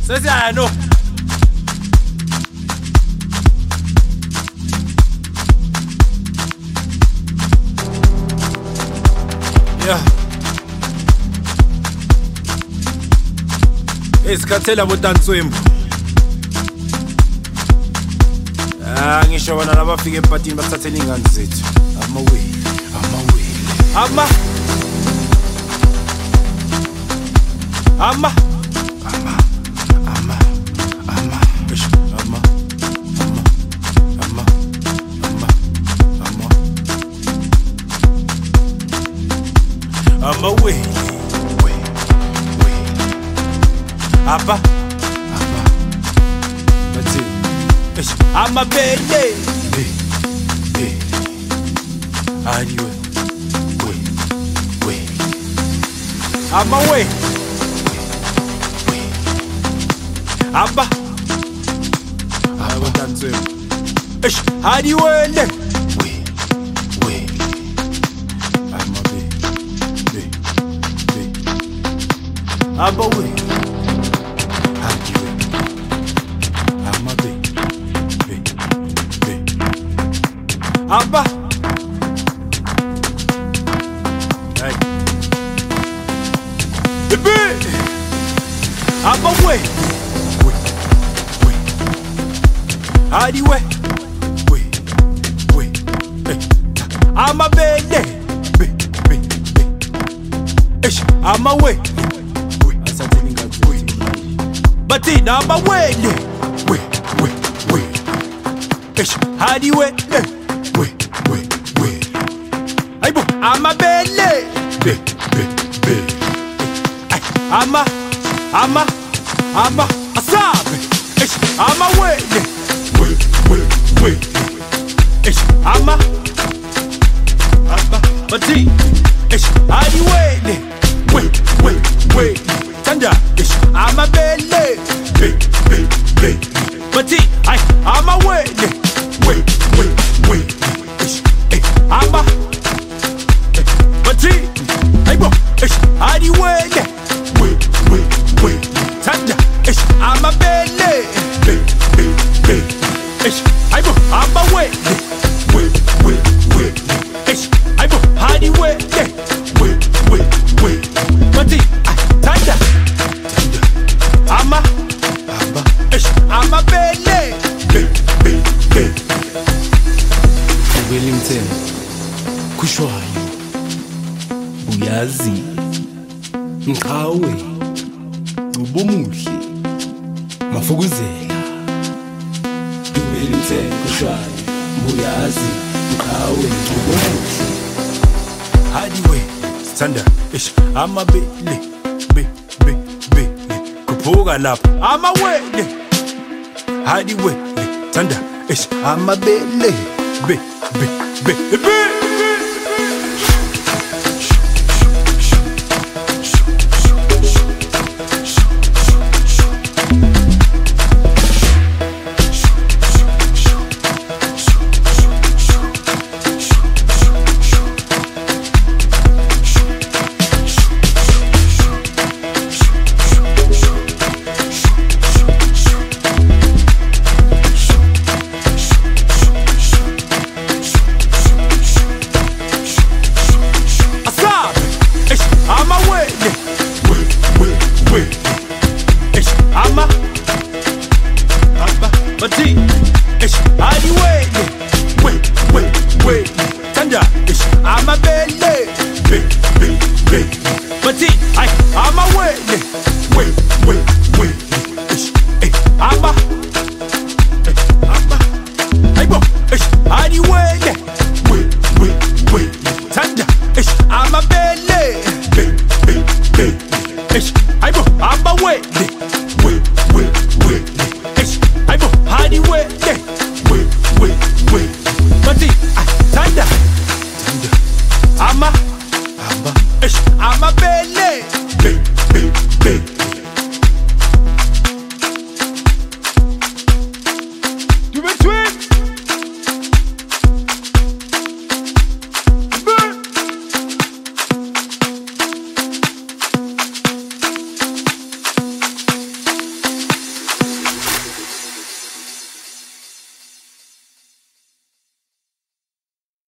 Sesiyano. Yeah. Isikhathela botantswembu. Ngisho bona labafika empatini bathathela ingane zethu. Amawele. I'm a baby. Anyway, wait. I'm away. Abba. I will dance with. How do you win? Wait. I'm a baby. I'm away. Abba. Hey. Baby. Abba way. Wait. How do you wait? Wait. Hey. I'm a baby. I'm a way. But in I'm a way. Wait. How do you wait? Wait. I'm a belly. I'm a sub. I'm a wait. I'm a but how do you wait? Tanda. I'm a belly. But I'm a wait. I'm a but how do you wait? Tanda. I'm a belly. I'm a wait. How do you wait? But Tanda. I'm a belly. Wellington kushwayo uyazi Mqhawe ubomuhle mafukuzela Wellington kushwayo uyazi Mqhawe ubomuhle hadiwe Tanda I'm a belly kuphuka lapha I'm a wele hadiwe Tanda I'm a belly be Tanda I'm a belly.